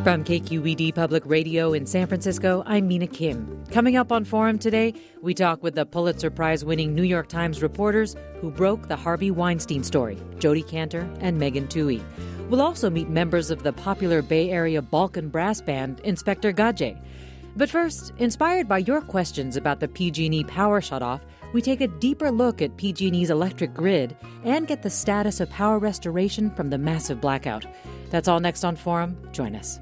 From KQED Public Radio in San Francisco, I'm Mina Kim. Coming up on Forum today, we talk with the Pulitzer Prize-winning New York Times reporters who broke the Harvey Weinstein story, Jodi Kantor and Megan Twohey. We'll also meet members of the popular Bay Area Balkan brass band, Inspector Gadget. But first, inspired by your questions about the PG&E power shutoff, we take a deeper look at PG&E's electric grid and get the status of power restoration from the massive blackout. That's all next on Forum. Join us.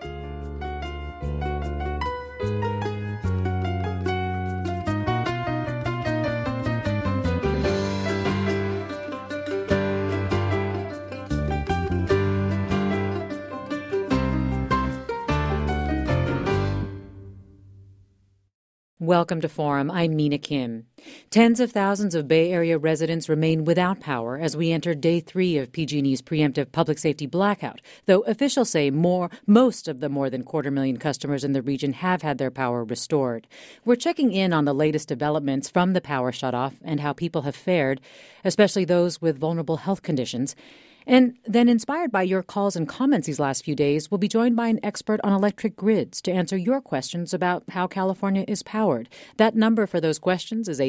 Welcome to Forum. I'm Mina Kim. Tens of thousands of Bay Area residents remain without power as we enter day 3 of PG&E's preemptive public safety blackout, though officials say most of the more than 250,000 customers in the region have had their power restored. We're checking in on the latest developments from the power shutoff and how people have fared, especially those with vulnerable health conditions. And then, inspired by your calls and comments these last few days, we'll be joined by an expert on electric grids to answer your questions about how California is powered. That number for those questions is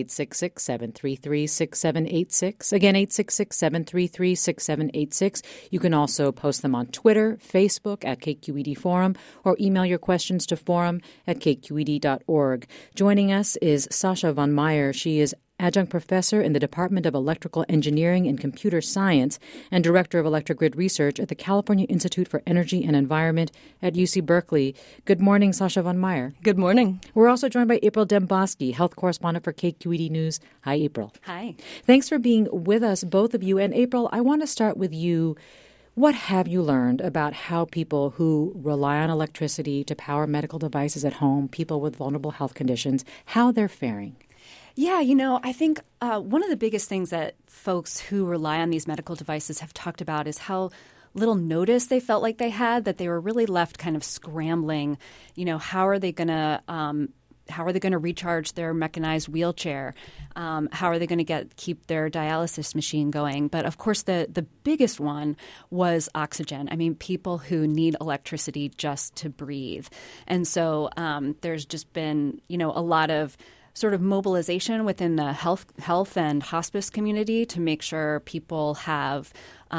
866-733-6786. Again, 866-733-6786. You can also post them on Twitter, Facebook at KQED Forum, or email your questions to forum@kqed.org. Joining us is Sasha von Meyer. She is adjunct professor in the Department of Electrical Engineering and Computer Science and director of electric grid research at the California Institute for Energy and Environment at UC Berkeley. Good morning, Sasha von Meyer. Good morning. We're also joined by April Dembosky, health correspondent for KQED News. Hi, April. Hi. Thanks for being with us, both of you. And April, I want to start with you. What have you learned about how people who rely on electricity to power medical devices at home, people with vulnerable health conditions, how they're faring? Yeah, I think one of the biggest things that folks who rely on these medical devices have talked about is how little notice they felt like they had, that they were really left kind of scrambling. How are they going to recharge their mechanized wheelchair? How are they going to keep their dialysis machine going? But of course, the biggest one was oxygen. I mean, people who need electricity just to breathe. And so there's just been, a lot of sort of mobilization within the health and hospice community to make sure people have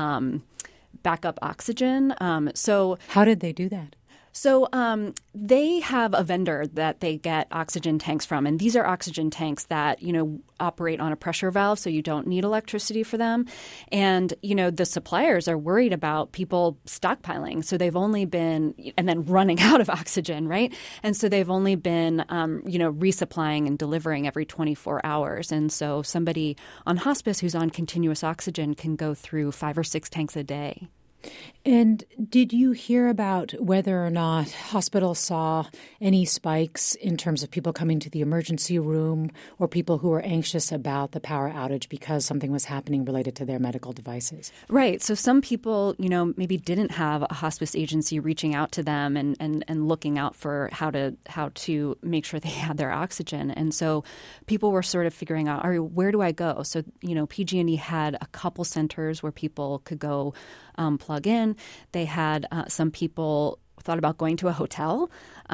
backup oxygen. So how did they do that? So they have a vendor that they get oxygen tanks from, and these are oxygen tanks that, operate on a pressure valve, so you don't need electricity for them. And, the suppliers are worried about people stockpiling. So they've only been – and then running out of oxygen, right? And so they've only been, resupplying and delivering every 24 hours. And so somebody on hospice who's on continuous oxygen can go through 5 or 6 tanks a day. And did you hear about whether or not hospitals saw any spikes in terms of people coming to the emergency room or people who were anxious about the power outage because something was happening related to their medical devices? Right. So some people, maybe didn't have a hospice agency reaching out to them and looking out for how to make sure they had their oxygen. And so people were sort of figuring out, all right, where do I go? So, PG&E had a couple centers where people could go plug in. They had some people thought about going to a hotel,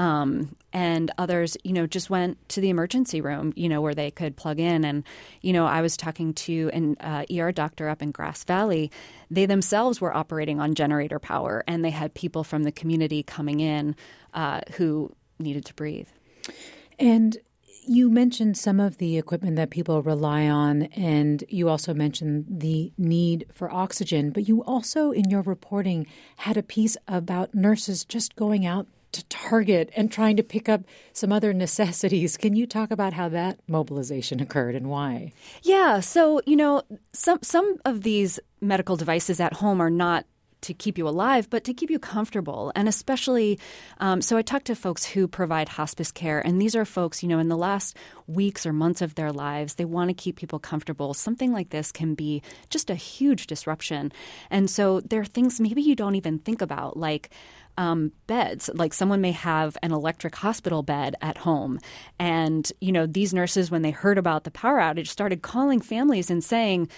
and others, just went to the emergency room, where they could plug in. And, I was talking to an ER doctor up in Grass Valley. They themselves were operating on generator power, and they had people from the community coming in who needed to breathe. And you mentioned some of the equipment that people rely on, and you also mentioned the need for oxygen. But you also, in your reporting, had a piece about nurses just going out to Target and trying to pick up some other necessities. Can you talk about how that mobilization occurred and why? Yeah. So, some of these medical devices at home are not to keep you alive, but to keep you comfortable. And especially, so I talked to folks who provide hospice care, and these are folks, in the last weeks or months of their lives, they want to keep people comfortable. Something like this can be just a huge disruption. And so there are things maybe you don't even think about, like beds. Like someone may have an electric hospital bed at home. And, these nurses, when they heard about the power outage, started calling families and saying,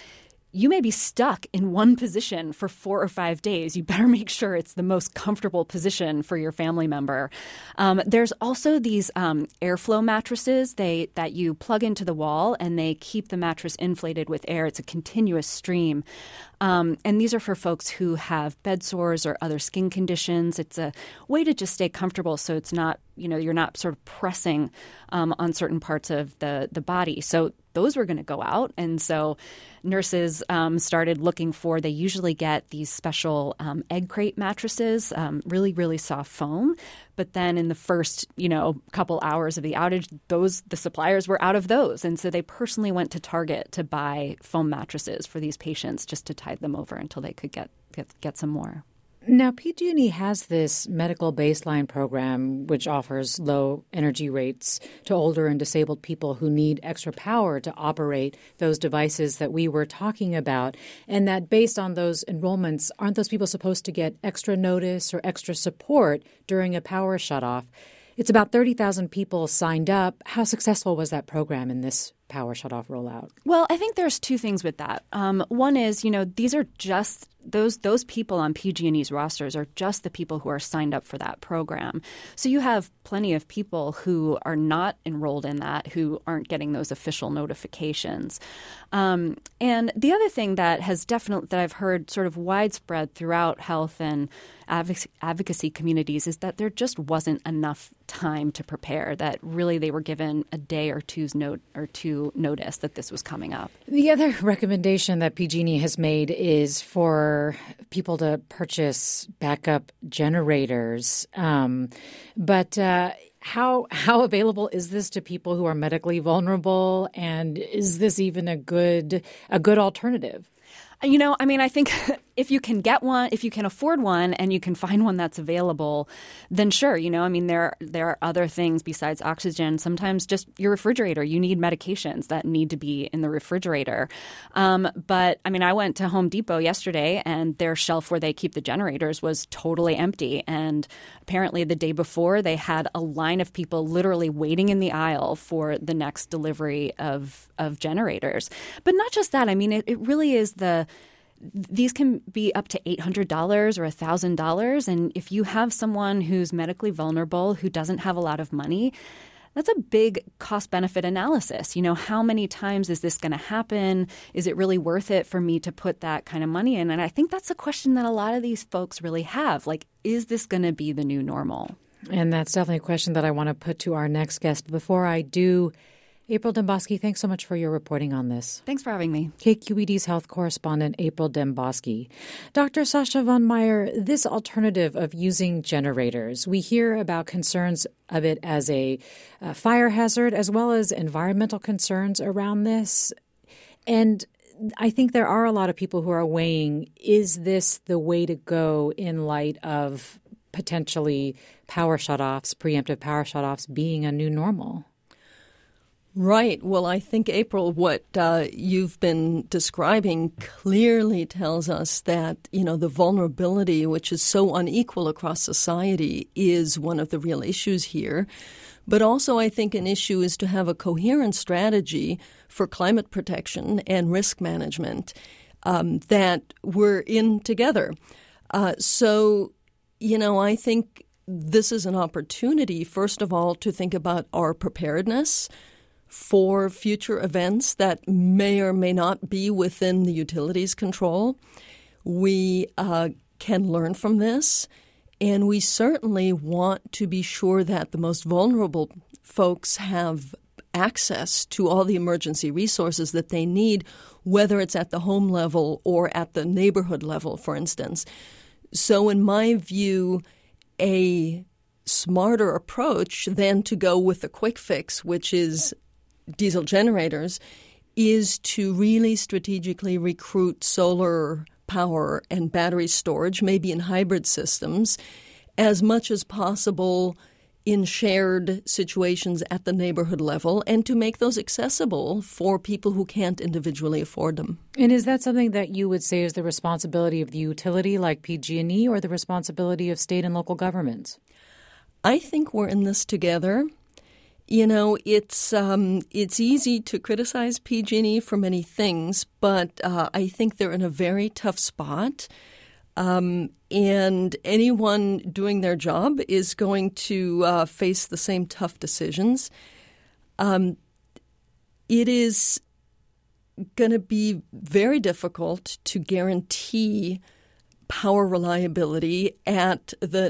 you may be stuck in one position for 4 or 5 days. You better make sure it's the most comfortable position for your family member. There's also these airflow mattresses that you plug into the wall, and they keep the mattress inflated with air. It's a continuous stream. And these are for folks who have bed sores or other skin conditions. It's a way to just stay comfortable so it's not, you're not sort of pressing on certain parts of the body. So those were going to go out. And so nurses started looking they usually get these special egg crate mattresses, really, really soft foam. But then in the first, couple hours of the outage, the suppliers were out of those. And so they personally went to Target to buy foam mattresses for these patients just to tide them over until they could get some more. Now, PG&E has this medical baseline program which offers low energy rates to older and disabled people who need extra power to operate those devices that we were talking about, and that based on those enrollments, aren't those people supposed to get extra notice or extra support during a power shutoff? It's about 30,000 people signed up. How successful was that program in this power shutoff rollout? Well, I think there's two things with that. One is, these are just those people on PG&E's rosters are just the people who are signed up for that program. So you have plenty of people who are not enrolled in that, who aren't getting those official notifications. And the other thing that I've heard sort of widespread throughout health and advocacy communities is that there just wasn't enough time to prepare, that really they were given a day or two notice that this was coming up. The other recommendation that PG&E has made is for people to purchase backup generators. But how available is this to people who are medically vulnerable? And is this even a good alternative? I think if you can get one, if you can afford one and you can find one that's available, then sure. There are other things besides oxygen. Sometimes just your refrigerator. You need medications that need to be in the refrigerator. But I went to Home Depot yesterday and their shelf where they keep the generators was totally empty. And apparently the day before they had a line of people literally waiting in the aisle for the next delivery of generators. But not just that. It really is these can be up to $800 or $1,000. And if you have someone who's medically vulnerable, who doesn't have a lot of money, that's a big cost-benefit analysis. How many times is this going to happen? Is it really worth it for me to put that kind of money in? And I think that's a question that a lot of these folks really have. Is this going to be the new normal? And that's definitely a question that I want to put to our next guest. Before I do, April Dembosky, thanks so much for your reporting on this. Thanks for having me. KQED's health correspondent, April Dembosky. Dr. Sasha von Meyer, this alternative of using generators, we hear about concerns of it as a fire hazard as well as environmental concerns around this. And I think there are a lot of people who are weighing, is this the way to go in light of potentially power shutoffs, preemptive power shutoffs being a new normal? Right. Well, I think, April, what you've been describing clearly tells us that, the vulnerability, which is so unequal across society, is one of the real issues here. But also, I think an issue is to have a coherent strategy for climate protection and risk management that we're in together. So, I think this is an opportunity, first of all, to think about our preparedness for future events that may or may not be within the utilities' control. We can learn from this, and we certainly want to be sure that the most vulnerable folks have access to all the emergency resources that they need, whether it's at the home level or at the neighborhood level, for instance. So in my view, a smarter approach than to go with the quick fix, which is diesel generators, is to really strategically recruit solar power and battery storage, maybe in hybrid systems, as much as possible in shared situations at the neighborhood level, and to make those accessible for people who can't individually afford them. And is that something that you would say is the responsibility of the utility like PG&E or the responsibility of state and local governments? I think we're in this together. You know, it's easy to criticize PG&E for many things, but I think they're in a very tough spot. And anyone doing their job is going to face the same tough decisions. It is going to be very difficult to guarantee power reliability at the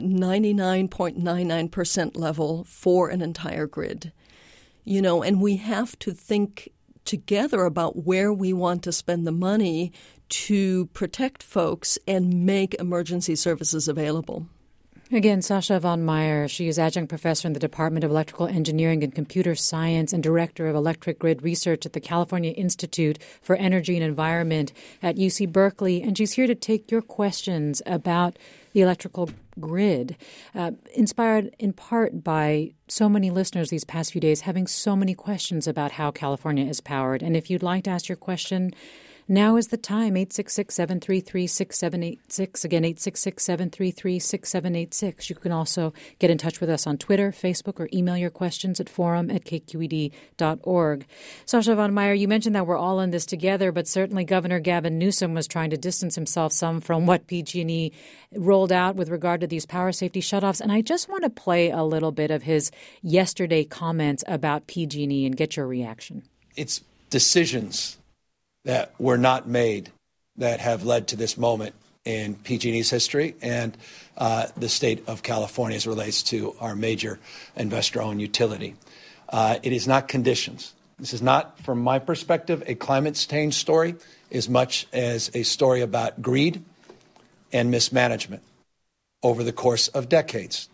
99.99% level for an entire grid. You know, and we have to think together about where we want to spend the money to protect folks and make emergency services available. Again, Sasha von Meyer, she is adjunct professor in the Department of Electrical Engineering and Computer Science and director of electric grid research at the California Institute for Energy and Environment at UC Berkeley. And she's here to take your questions about the electrical grid, inspired in part by so many listeners these past few days having so many questions about how California is powered. And if you'd like to ask your question, now is the time, 866-733-6786. Again, 866-733-6786. You can also get in touch with us on Twitter, Facebook, or email your questions at forum@kqed.org. Sasha von Meyer, you mentioned that we're all in this together, but certainly Governor Gavin Newsom was trying to distance himself some from what PG&E rolled out with regard to these power safety shutoffs. And I just want to play a little bit of his yesterday comments about PG&E and get your reaction. It's decisions that were not made that have led to this moment in PG&E's history and the state of California as it relates to our major investor-owned utility. It is not conditions. This is not, from my perspective, a climate change story as much as a story about greed and mismanagement over the course of decades.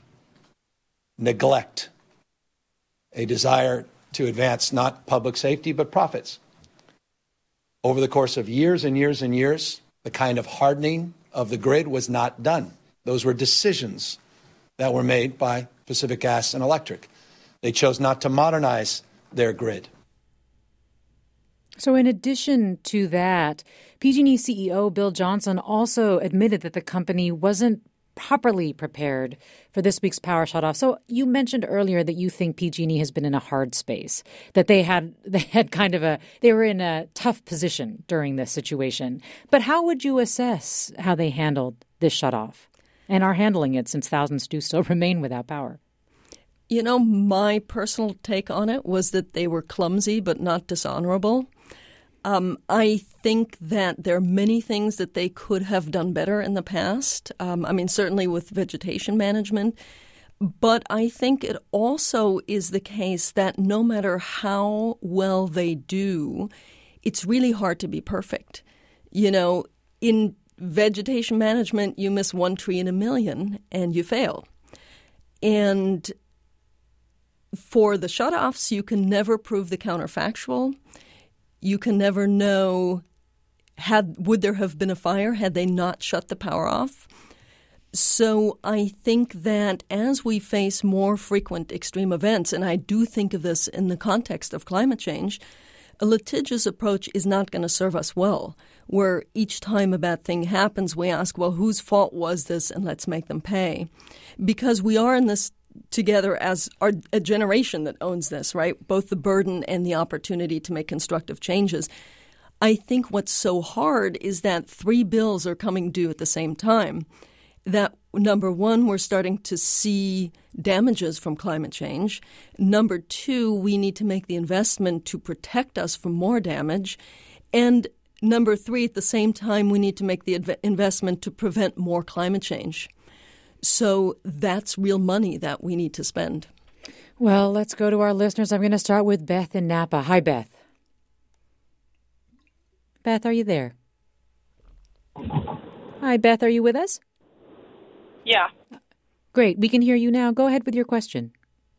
Neglect, a desire to advance not public safety but profits. Over the course of years and years and years, the kind of hardening of the grid was not done. Those were decisions that were made by Pacific Gas and Electric. They chose not to modernize their grid. So in addition to that, PG&E CEO Bill Johnson also admitted that the company wasn't properly prepared for this week's power shutoff. So you mentioned earlier that you think PG&E has been in a hard space, that they were in a tough position during this situation. But how would you assess how they handled this shutoff and are handling it, since thousands do still remain without power? You know, my personal take on it was that they were clumsy but not dishonorable. I think that there are many things that they could have done better in the past. Certainly with vegetation management. But I think it also is the case that no matter how well they do, it's really hard to be perfect. You know, in vegetation management, you miss one tree in a million and you fail. And for the shutoffs, you can never prove the counterfactual. You can never know would there have been a fire had they not shut the power off. So I think that as we face more frequent extreme events, and I do think of this in the context of climate change, a litigious approach is not going to serve us well, where each time a bad thing happens, we ask, well, whose fault was this, and let's make them pay. Because we are in this together as a generation that owns this, right? Both the burden and the opportunity to make constructive changes. I think what's so hard is that 3 bills are coming due at the same time. That, number one, we're starting to see damages from climate change. Number two, we need to make the investment to protect us from more damage. And number three, at the same time, we need to make the investment to prevent more climate change. So that's real money that we need to spend. Well, let's go to our listeners. I'm going to start with Beth in Napa. Hi, Beth. Beth, are you there? Hi, Beth, are you with us? Yeah. Great. We can hear you now. Go ahead with your question.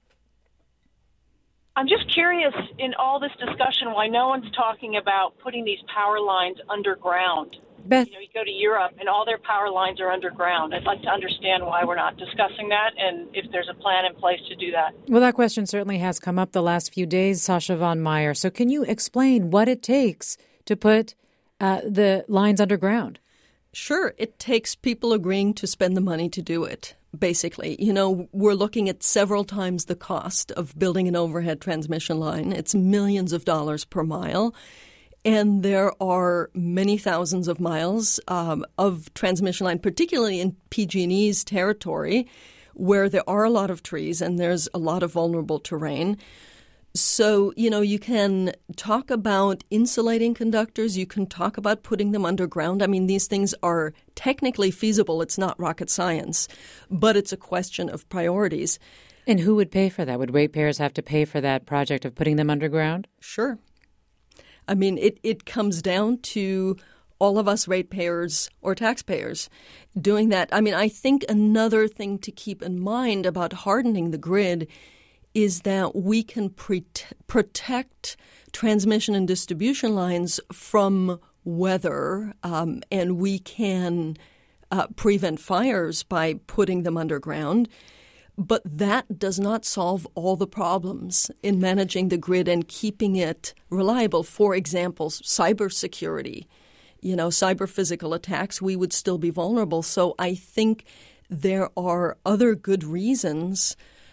I'm just curious, in all this discussion, why no one's talking about putting these power lines underground. Beth. You go to Europe and all their power lines are underground. I'd like to understand why we're not discussing that and if there's a plan in place to do that. Well, that question certainly has come up the last few days, Sasha von Meyer. So can you explain what it takes to put the lines underground? Sure. It takes people agreeing to spend the money to do it. basically. You know, we're looking at several times the cost of building an overhead transmission line. It's millions of dollars per mile. And there are many thousands of miles of transmission line, particularly in PG&E's territory, where there are a lot of trees and there's a lot of vulnerable terrain. So, you know, you can talk about insulating conductors. You can talk about putting them underground. I mean, these things are technically feasible. It's not rocket science, but it's a question of priorities. And who would pay for that? Would ratepayers have to pay for that project of putting them underground? Sure. I mean, it comes down to all of us ratepayers or taxpayers doing that. I mean, I think another thing to keep in mind about hardening the grid is that we can protect transmission and distribution lines from weather, and we can prevent fires by putting them underground. But that does not solve all the problems in managing the grid and keeping it reliable. For example, cybersecurity, you know, cyber physical attacks, we would still be vulnerable. So I think there are other good reasons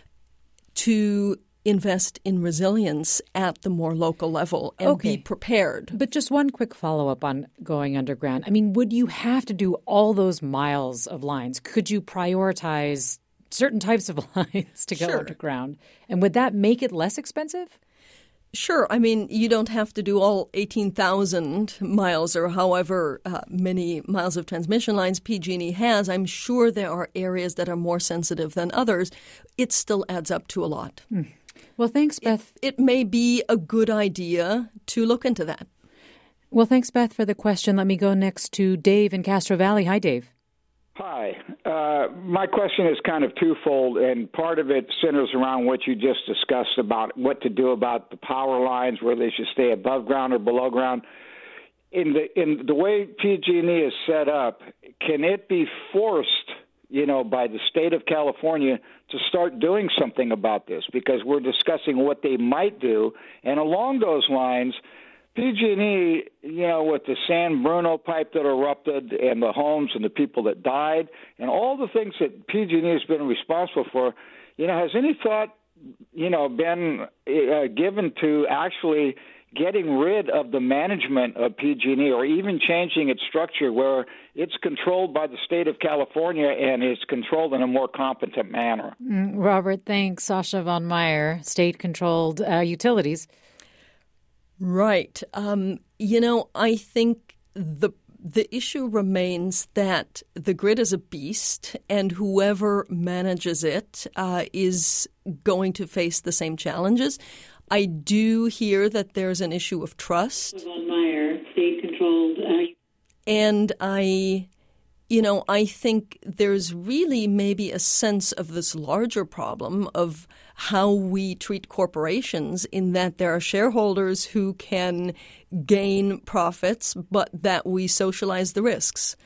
to invest in resilience at the more local level and be prepared. But just one quick follow-up on going underground. I mean, would you have to do all those miles of lines? Could you prioritize certain types of lines to go underground? And would that make it less expensive? Sure. I mean, you don't have to do all 18,000 miles or however many miles of transmission lines PG&E has. I'm sure there are areas that are more sensitive than others. It still adds up to a lot. Well, thanks, Beth. It may be a good idea to look into that. Well, thanks, Beth, for the question. Let me go next to Dave in Castro Valley. Hi, Dave. Hi. My question is kind of twofold, and part of it centers around what you just discussed about what to do about the power lines, whether they should stay above ground or below ground. In the way PG&E is set up, can it be forced, you know, by the state of California to start doing something about this? Because we're discussing what they might do, and along those lines, PG&E, you know, with the San Bruno pipe that erupted and the homes and the people that died and all the things that PG&E has been responsible for, you know, has any thought, you know, been given to actually getting rid of the management of PG&E or even changing its structure where it's controlled by the state of California and is controlled in a more competent manner? Robert, thanks. Sasha von Meyer, state-controlled utilities. Right. You know, I think the issue remains that the grid is a beast, and whoever manages it is going to face the same challenges. I do hear that there's an issue of trust. Von Meyer, state-controlled. And I think there's really maybe a sense of this larger problem of how we treat corporations, in that there are shareholders who can gain profits, but that we socialize the risks.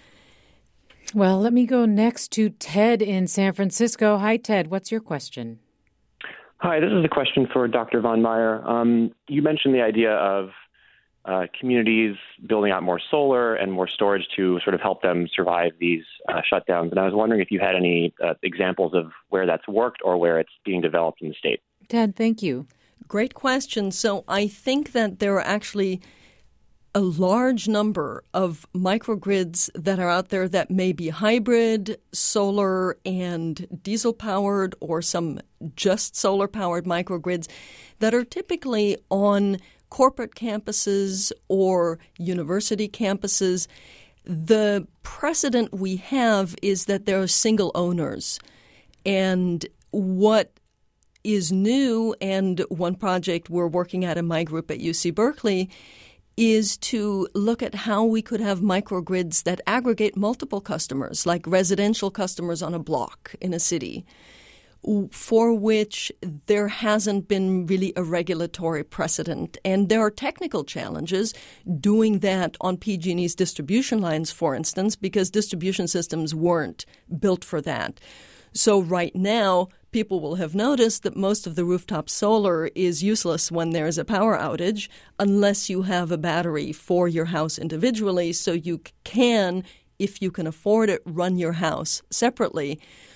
Well, let me go next to Ted in San Francisco. Hi, Ted. What's your question? Hi, this is a question for Dr. von Meyer. You mentioned the idea of communities building out more solar and more storage to sort of help them survive these shutdowns. And I was wondering if you had any examples of where that's worked or where it's being developed in the state. Ted, thank you. Great question. So I think that there are actually a large number of microgrids that are out there that may be hybrid, solar and diesel-powered, or some just solar-powered microgrids that are typically on corporate campuses or university campuses. The precedent we have is that there are single owners. And what is new, and one project we're working at in my group at UC Berkeley, is to look at how we could have microgrids that aggregate multiple customers, like residential customers on a block in a city, for which there hasn't been really a regulatory precedent. And there are technical challenges doing that on PG&E's distribution lines, for instance, because distribution systems weren't built for that. So right now, people will have noticed that most of the rooftop solar is useless when there's a power outage unless you have a battery for your house individually, so you can, if you can afford it, run your house separately.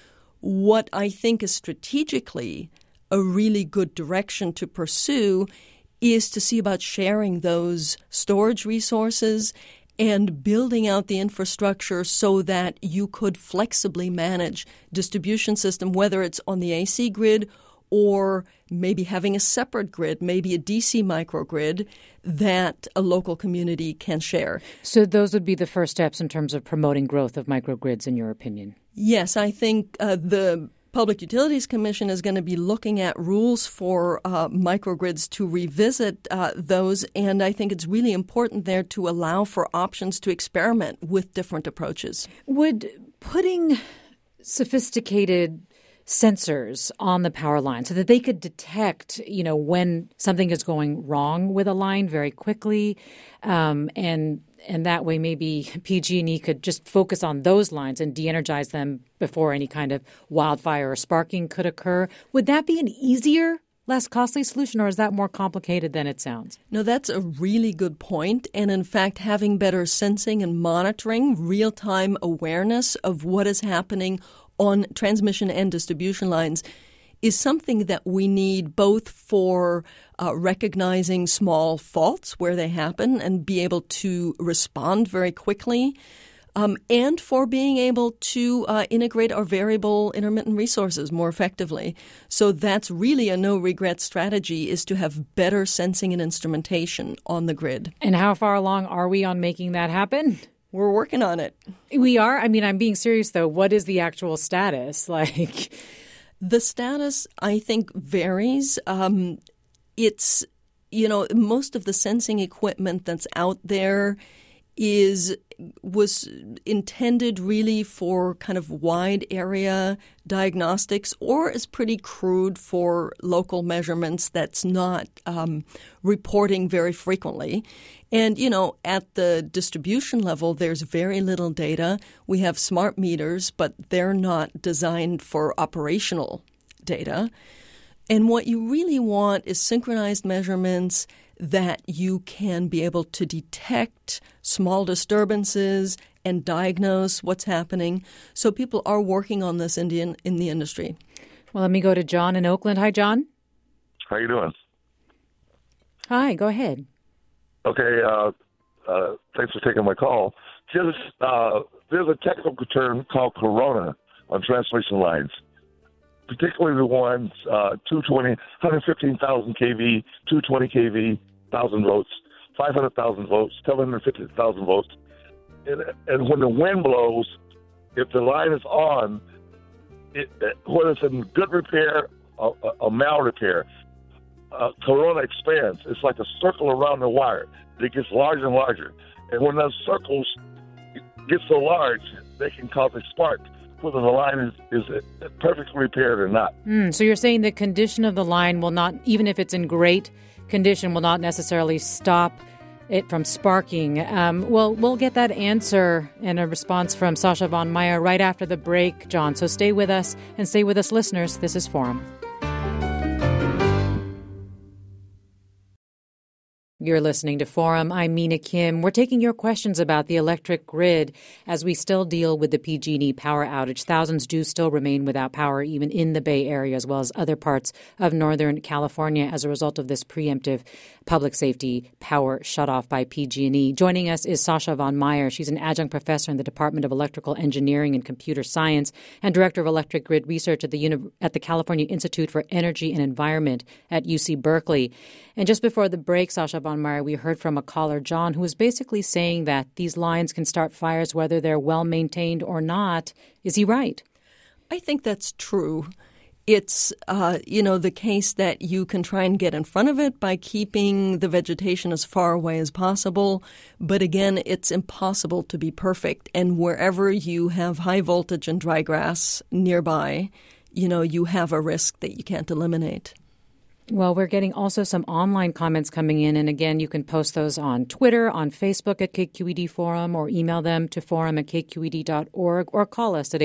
what I think is strategically a really good direction to pursue is to see about sharing those storage resources and building out the infrastructure so that you could flexibly manage distribution system, whether it's on the AC grid or maybe having a separate grid, maybe a DC microgrid that a local community can share. So those would be the first steps in terms of promoting growth of microgrids, in your opinion? Yes, I think the Public Utilities Commission is going to be looking at rules for microgrids to revisit those, and I think it's really important there to allow for options to experiment with different approaches. Would putting sophisticated sensors on the power line so that they could detect, when something is going wrong with a line very quickly, and that way maybe PG&E could just focus on those lines and de-energize them before any kind of wildfire or sparking could occur. Would that be an easier, less costly solution, or is that more complicated than it sounds? No, that's a really good point. And in fact, having better sensing and monitoring, real-time awareness of what is happening on transmission and distribution lines is something that we need both for recognizing small faults where they happen and be able to respond very quickly, and for being able to integrate our variable intermittent resources more effectively. So that's really a no-regret strategy, is to have better sensing and instrumentation on the grid. And how far along are we on making that happen? We're working on it. We are? I mean, I'm being serious, though. What is the actual status? The status, I think, varies. It's, most of the sensing equipment that's out there was intended really for kind of wide area diagnostics, or is pretty crude for local measurements that's not reporting very frequently. And, at the distribution level, there's very little data. We have smart meters, but they're not designed for operational data. And what you really want is synchronized measurements that you can be able to detect small disturbances and diagnose what's happening. So people are working on this in the industry. Well, let me go to John in Oakland. Hi, John. How you doing? Hi, go ahead. Okay, thanks for taking my call. There's a technical term called corona on transmission lines, particularly the ones 220, 115,000 kV, 220 kV, 1,000 volts, 500,000 volts, 750,000 volts. And when the wind blows, if the line is on, whether it's in good repair or a mal-repair, corona expands. It's like a circle around the wire. It gets larger and larger. And when those circles get so large, they can cause a spark, whether the line is perfectly repaired or not. So you're saying the condition of the line will not, even if it's in great condition, will not necessarily stop it from sparking. Well, we'll get that answer and a response from Sasha von Meyer right after the break, John. So stay with us, and stay with us, listeners. This is Forum. You're listening to Forum. I'm Mina Kim. We're taking your questions about the electric grid as we still deal with the PG&E power outage. Thousands do still remain without power, even in the Bay Area, as well as other parts of Northern California, as a result of this preemptive public safety power shutoff by PG&E. Joining us is Sasha von Meyer. She's an adjunct professor in the Department of Electrical Engineering and Computer Science and director of electric grid research at the California Institute for Energy and Environment at UC Berkeley. And just before the break, Sasha von Meyer, we heard from a caller, John, who was basically saying that these lines can start fires whether they're well-maintained or not. Is he right? I think that's true. It's, the case that you can try and get in front of it by keeping the vegetation as far away as possible. But again, it's impossible to be perfect. And wherever you have high voltage and dry grass nearby, you have a risk that you can't eliminate. Well, we're getting also some online comments coming in. And again, you can post those on Twitter, on Facebook at KQED Forum, or email them to forum@kqed.org, or call us at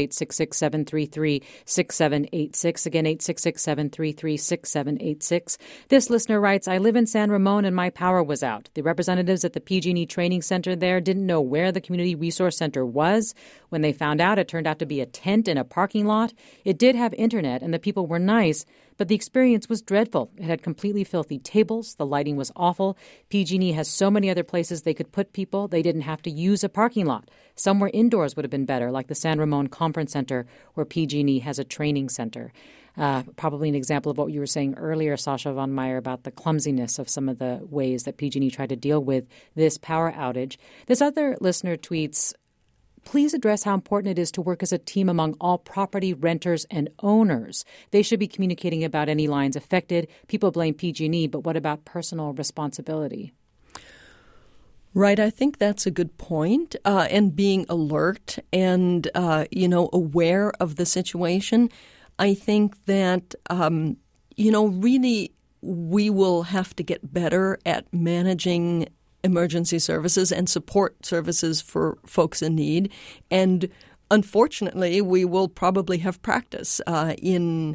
866-733-6786. Again, 866-733-6786. This listener writes, I live in San Ramon and my power was out. The representatives at the PG&E Training Center there didn't know where the Community Resource Center was. When they found out, it turned out to be a tent in a parking lot. It did have internet and the people were nice, but the experience was dreadful. It had completely filthy tables. The lighting was awful. PG&E has so many other places they could put people. They didn't have to use a parking lot. Somewhere indoors would have been better, like the San Ramon Conference Center, where PG&E has a training center. Probably an example of what you were saying earlier, Sasha Von Meyer, about the clumsiness of some of the ways that PG&E tried to deal with this power outage. This other listener tweets, please address how important it is to work as a team among all property renters and owners. They should be communicating about any lines affected. People blame PG&E, but what about personal responsibility? Right. I think that's a good point. And being alert and, aware of the situation. I think that, really we will have to get better at managing emergency services and support services for folks in need. And unfortunately, we will probably have practice in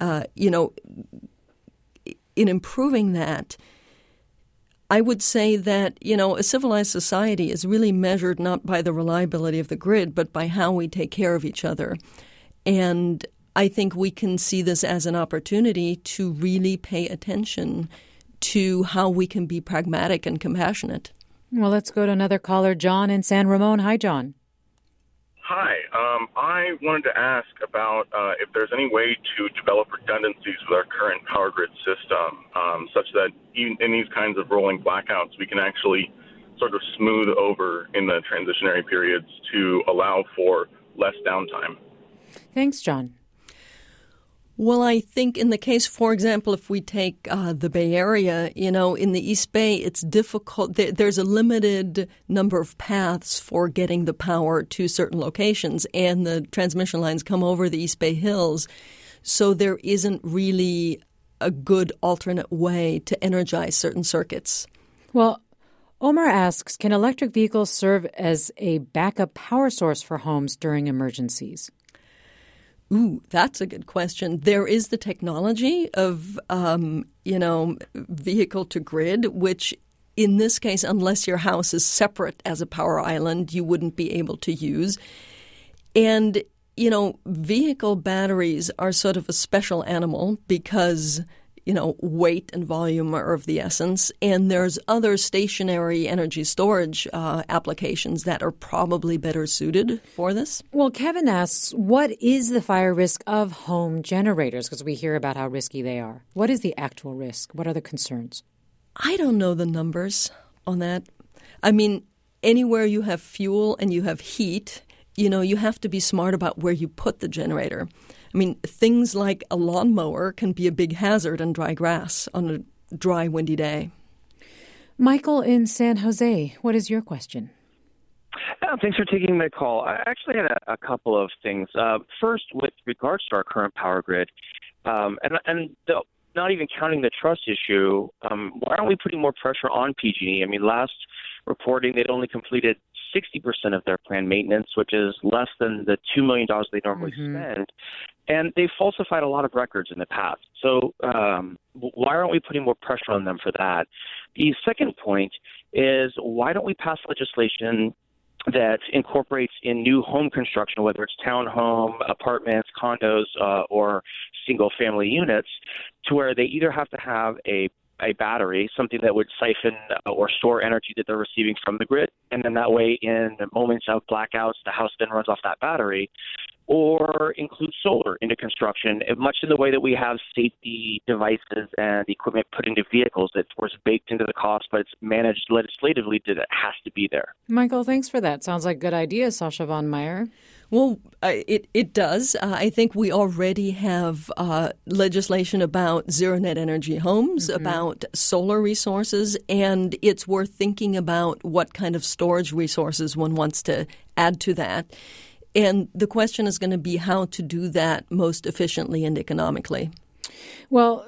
improving that. I would say that, a civilized society is really measured not by the reliability of the grid, but by how we take care of each other. And I think we can see this as an opportunity to really pay attention to how we can be pragmatic and compassionate. Well, let's go to another caller, John in San Ramon. Hi, John. Hi. I wanted to ask about if there's any way to develop redundancies with our current power grid system, such that even in these kinds of rolling blackouts, we can actually sort of smooth over in the transitionary periods to allow for less downtime. Thanks, John. Well, I think in the case, for example, if we take the Bay Area, in the East Bay, it's difficult. There's a limited number of paths for getting the power to certain locations, and the transmission lines come over the East Bay Hills. So there isn't really a good alternate way to energize certain circuits. Well, Omar asks, can electric vehicles serve as a backup power source for homes during emergencies? Ooh, that's a good question. There is the technology of, vehicle to grid, which in this case, unless your house is separate as a power island, you wouldn't be able to use. And, vehicle batteries are sort of a special animal because, weight and volume are of the essence. And there's other stationary energy storage applications that are probably better suited for this. Well, Kevin asks, what is the fire risk of home generators? Because we hear about how risky they are. What is the actual risk? What are the concerns? I don't know the numbers on that. I mean, anywhere you have fuel and you have heat, you have to be smart about where you put the generator. I mean, things like a lawnmower can be a big hazard on dry grass on a dry, windy day. Michael in San Jose, what is your question? Thanks for taking my call. I actually had a couple of things. First, with regards to our current power grid, not even counting the trust issue, why aren't we putting more pressure on PG&E? I mean, last reporting, they'd only completed 60% of their planned maintenance, which is less than the $2 million they normally spend. And they falsified a lot of records in the past. So why aren't we putting more pressure on them for that? The second point is, why don't we pass legislation that incorporates in new home construction, whether it's townhome, apartments, condos, or single-family units, to where they either have to have a battery, something that would siphon or store energy that they're receiving from the grid, and then that way in moments of blackouts, the house then runs off that battery, or include solar into construction, much in the way that we have safety devices and equipment put into vehicles that was baked into the cost, but it's managed legislatively that it has to be there. Michael, thanks for that. Sounds like a good idea, Sasha Von Meyer. Well, it does. I think we already have legislation about zero-net energy homes, about solar resources, and it's worth thinking about what kind of storage resources one wants to add to that. And the question is going to be how to do that most efficiently and economically. Well,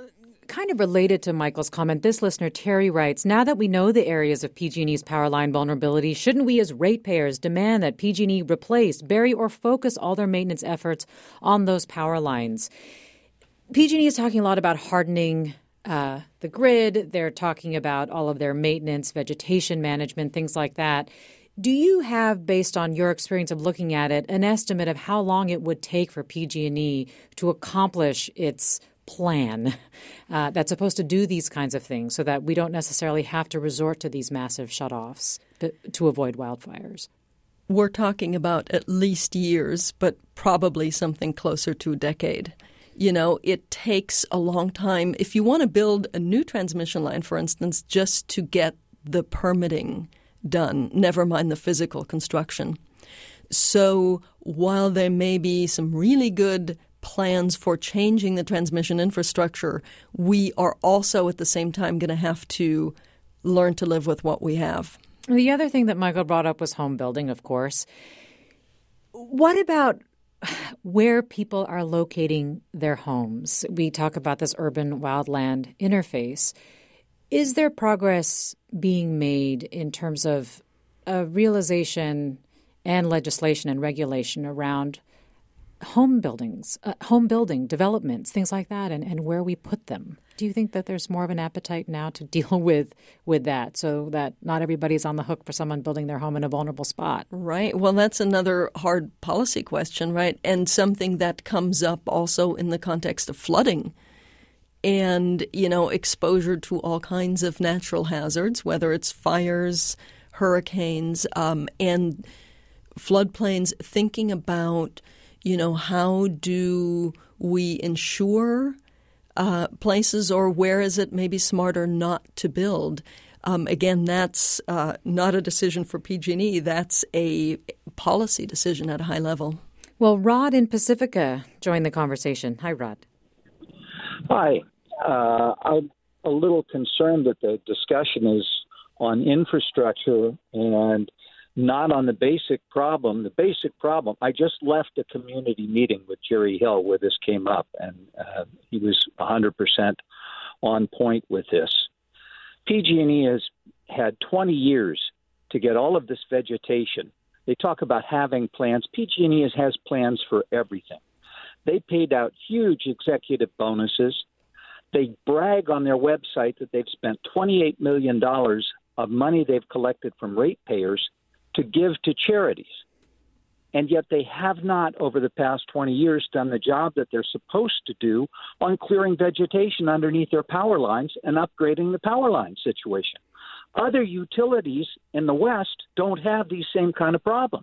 kind of related to Michael's comment, this listener, Terry, writes, now that we know the areas of PG&E's power line vulnerability, shouldn't we as ratepayers demand that PG&E replace, bury, or focus all their maintenance efforts on those power lines? PG&E is talking a lot about hardening the grid. They're talking about all of their maintenance, vegetation management, things like that. Do you have, based on your experience of looking at it, an estimate of how long it would take for PG&E to accomplish its plan that's supposed to do these kinds of things so that we don't necessarily have to resort to these massive shutoffs to avoid wildfires? We're talking about at least years, but probably something closer to a decade. You know, it takes a long time. If you want to build a new transmission line, for instance, just to get the permitting done, never mind the physical construction. So while there may be some really good plans for changing the transmission infrastructure, we are also at the same time going to have to learn to live with what we have. The other thing that Michael brought up was home building, of course. What about where people are locating their homes? We talk about this urban-wildland interface. Is there progress being made in terms of realization and legislation and regulation around home building developments, things like that, and where we put them? Do you think that there's more of an appetite now to deal with that so that not everybody's on the hook for someone building their home in a vulnerable spot? Right. Well, that's another hard policy question, right? And something that comes up also in the context of flooding and, exposure to all kinds of natural hazards, whether it's fires, hurricanes, and floodplains, thinking about how do we ensure places, or where is it maybe smarter not to build? Again, that's not a decision for PG&E. That's a policy decision at a high level. Well, Rod in Pacifica joined the conversation. Hi, Rod. Hi. I'm a little concerned that the discussion is on infrastructure and not on the basic problem. The basic problem, I just left a community meeting with Jerry Hill where this came up, and he was 100% on point with this. PG&E has had 20 years to get all of this vegetation. They talk about having plans. PG&E has plans for everything. They paid out huge executive bonuses. They brag on their website that they've spent $28 million of money they've collected from ratepayers to give to charities. And yet they have not, over the past 20 years, done the job that they're supposed to do on clearing vegetation underneath their power lines and upgrading the power line situation. Other utilities in the West don't have these same kind of problems.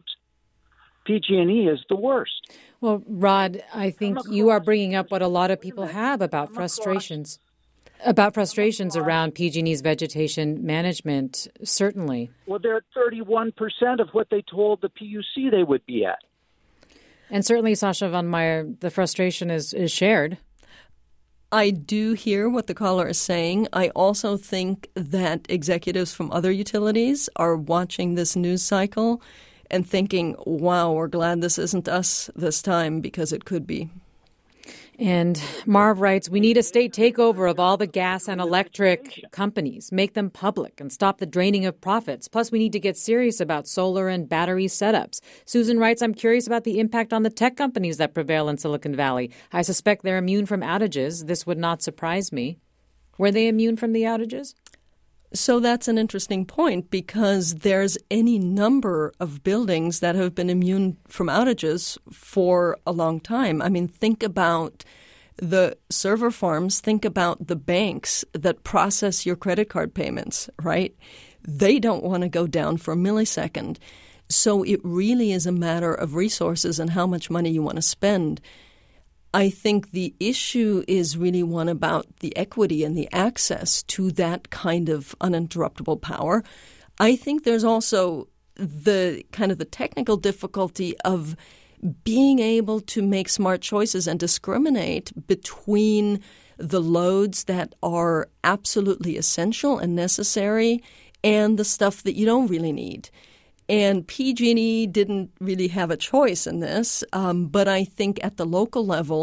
PG&E is the worst. Well, Rod, I think you are bringing up what a lot of people have about frustrations. About frustrations around PG&E's vegetation management, certainly. Well, they're at 31% of what they told the PUC they would be at. And certainly, Sasha Von Meyer, the frustration is shared. I do hear what the caller is saying. I also think that executives from other utilities are watching this news cycle and thinking, wow, we're glad this isn't us this time, because it could be. And Marv writes, we need a state takeover of all the gas and electric companies, make them public and stop the draining of profits. Plus, we need to get serious about solar and battery setups. Susan writes, I'm curious about the impact on the tech companies that prevail in Silicon Valley. I suspect they're immune from outages. This would not surprise me. Were they immune from the outages? So that's an interesting point, because there's any number of buildings that have been immune from outages for a long time. I mean, think about the server farms, think about the banks that process your credit card payments, right? They don't want to go down for a millisecond. So it really is a matter of resources and how much money you want to spend. I think the issue is really one about the equity and the access to that kind of uninterruptible power. I think there's also the kind of the technical difficulty of being able to make smart choices and discriminate between the loads that are absolutely essential and necessary and the stuff that you don't really need. And PG&E didn't really have a choice in this, but I think at the local level,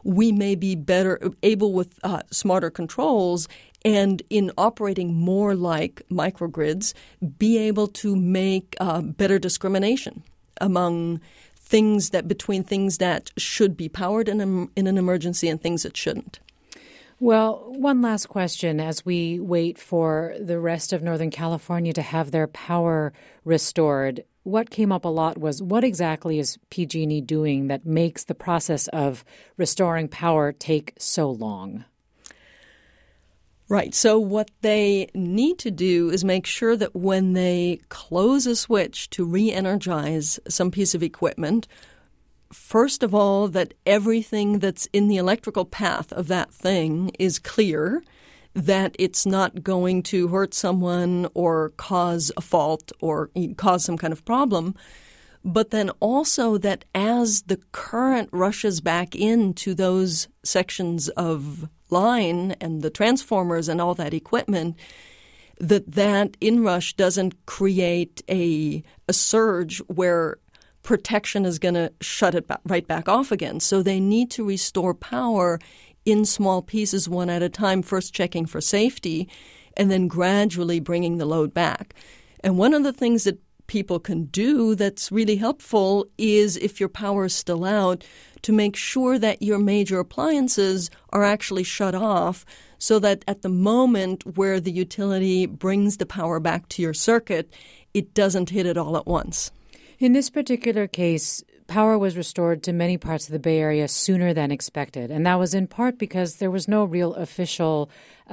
we may be better able with smarter controls and in operating more like microgrids, be able to make better discrimination among between things that should be powered in an emergency and things that shouldn't. Well, one last question as we wait for the rest of Northern California to have their power restored. What came up a lot was what exactly is PG&E doing that makes the process of restoring power take so long? Right. So what they need to do is make sure that when they close a switch to re-energize some piece of equipment, first of all, that everything that's in the electrical path of that thing is clear, that it's not going to hurt someone or cause a fault or cause some kind of problem, but then also that as the current rushes back into those sections of line and the transformers and all that equipment, that inrush doesn't create a surge where protection is going to shut it right back off again. So they need to restore power in small pieces one at a time, first checking for safety and then gradually bringing the load back. And one of the things that people can do that's really helpful is, if your power is still out, to make sure that your major appliances are actually shut off so that at the moment where the utility brings the power back to your circuit, it doesn't hit it all at once. In this particular case, power was restored to many parts of the Bay Area sooner than expected, and that was in part because there was no real official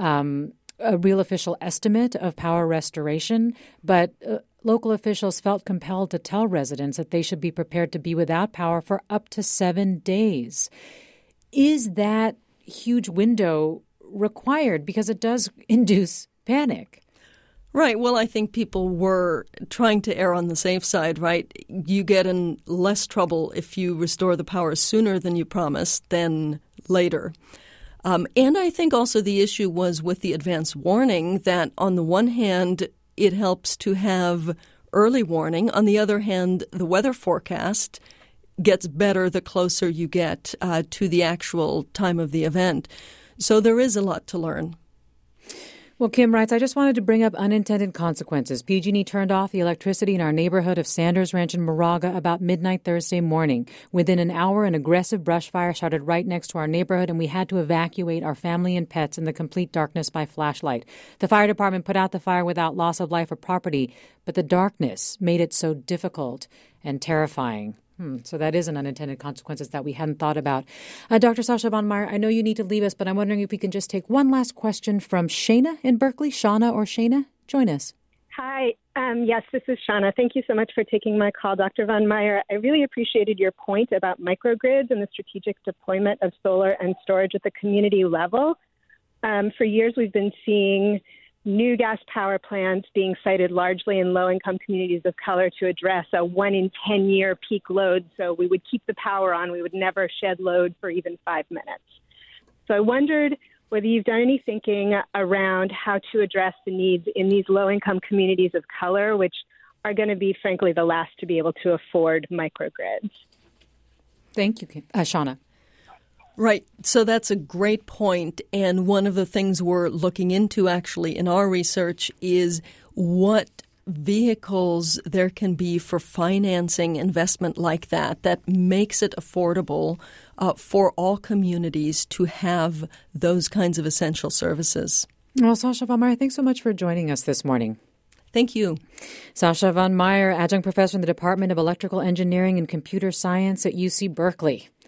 estimate of power restoration, but local officials felt compelled to tell residents that they should be prepared to be without power for up to 7 days. Is that huge window required? Because it does induce panic. Right. Well, I think people were trying to err on the safe side, right? You get in less trouble if you restore the power sooner than you promised than later. And I think also the issue was with the advance warning that on the one hand, it helps to have early warning. On the other hand, the weather forecast gets better the closer you get to the actual time of the event. So there is a lot to learn. Well, Kim writes, I just wanted to bring up unintended consequences. PG&E turned off the electricity in our neighborhood of Sanders Ranch in Moraga about midnight Thursday morning. Within an hour, an aggressive brush fire started right next to our neighborhood, and we had to evacuate our family and pets in the complete darkness by flashlight. The fire department put out the fire without loss of life or property, but the darkness made it so difficult and terrifying. So that is an unintended consequences that we hadn't thought about. Dr. Sasha Von Meyer, I know you need to leave us, but I'm wondering if we can just take one last question from Shana in Berkeley. Shauna or Shana, join us. Hi. Yes, this is Shauna. Thank you so much for taking my call, Dr. Von Meyer. I really appreciated your point about microgrids and the strategic deployment of solar and storage at the community level. For years, we've been seeing new gas power plants being sited largely in low-income communities of color to address a 1 in 10-year peak load. So we would keep the power on. We would never shed load for even 5 minutes. So I wondered whether you've done any thinking around how to address the needs in these low-income communities of color, which are going to be, frankly, the last to be able to afford microgrids. Thank you, Shauna. Right. So that's a great point. And one of the things we're looking into actually in our research is what vehicles there can be for financing investment like that makes it affordable for all communities to have those kinds of essential services. Well, Sasha Von Meyer, thanks so much for joining us this morning. Thank you. Sasha Von Meyer, adjunct professor in the Department of Electrical Engineering and Computer Science at UC Berkeley.